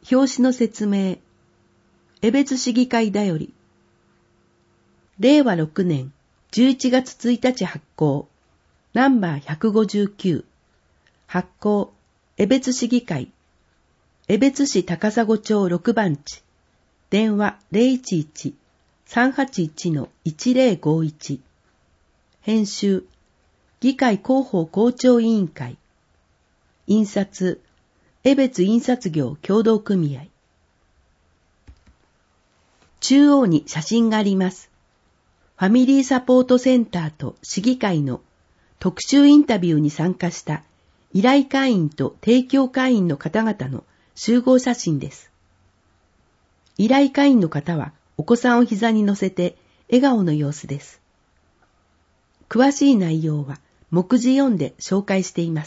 表紙の説明。江別市議会だより。令和6年11月1日発行。ナンバー159。発行、江別市議会。江別市高砂町6番地。電話011-381-1051。編集、議会広報校長委員会。印刷、江別印刷業協同組合。中央に写真があります。ファミリーサポートセンターと市議会の特集インタビューに参加した依頼会員と提供会員の方々の集合写真です。依頼会員の方はお子さんを膝に乗せて笑顔の様子です。詳しい内容は目次4で紹介しています。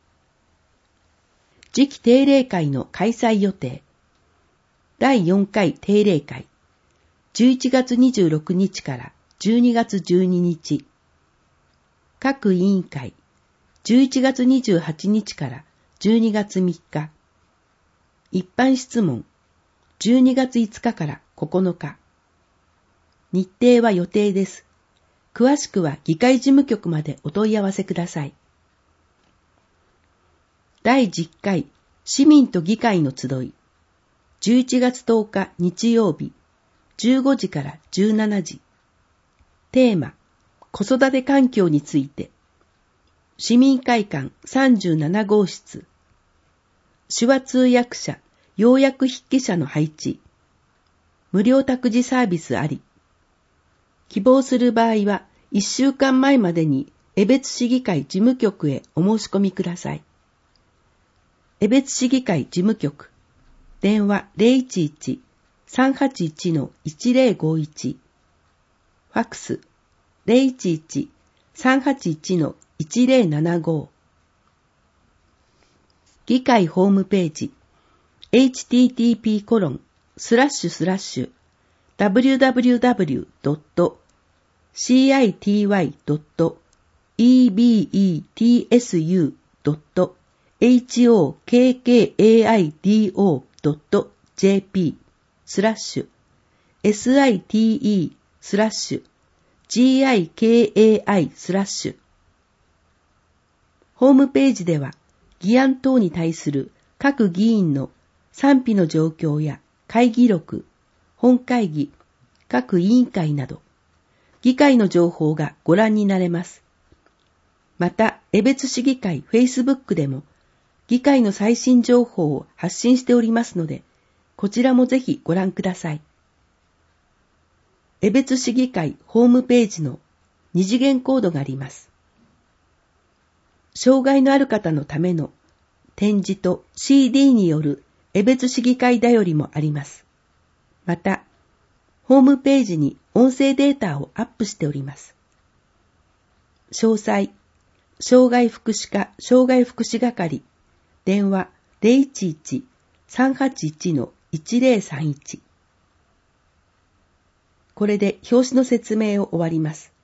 次期定例会の開催予定。第4回定例会。11月26日から12月12日。各委員会。11月28日から12月3日。一般質問。12月5日から9日。日程は予定です。詳しくは議会事務局までお問い合わせください。第10回市民と議会の集い。11月10日日曜日。15時から17時。テーマ、子育て環境について。市民会館37号室。手話通訳者、要約筆記者の配置。無料託児サービスあり。希望する場合は1週間前までに江別市議会事務局へお申し込みください。江別市議会事務局。電話011-381-1051。ファックス011-381-1075。議会ホームページ www.citew.ebetsu.gikaido.jp/site/giki/。ホームページでは議案等に対する各議員の賛否の状況や会議録、本会議、各委員会など、議会の情報がご覧になれます。また、江別市議会 Facebook でも、議会の最新情報を発信しておりますので、こちらもぜひご覧ください。江別市議会ホームページの二次元コードがあります。障害のある方のための展示と CD による江別市議会だよりもあります。また、ホームページに音声データをアップしております。詳細、障害福祉課障害福祉係、電話011-381-1031。これで表紙の説明を終わります。